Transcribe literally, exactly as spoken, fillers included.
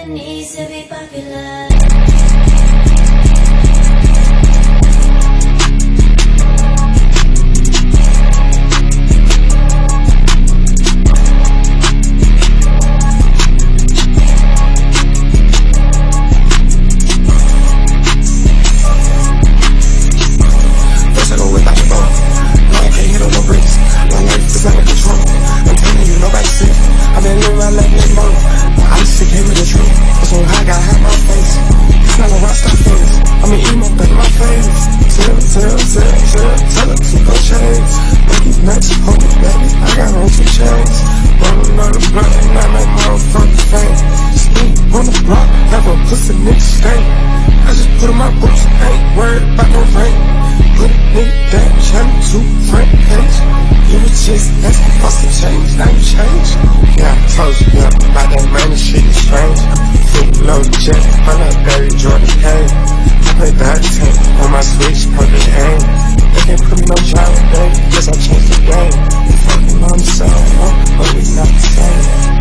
it needs to be popular. Tell, tell, tell, tell her to go change. Make these next hoes, baby, I got on two chains. Rollin' on the blunt and I make motherfucking fame. Spin on the block, have a pussy nigga stay. I just put on my boots, ain't worried about no rain. Put a nigga down, channel two, front page. You was just asking for some change, now you change. Yeah, I told you, yeah, about that money shit is strange. Full load jet, on that Barry Jordan cane. Play that tank on my switch, perfect aim. They can't put me no child, baby. Guess I changed the game. Fucking on the side, huh? But we not the same.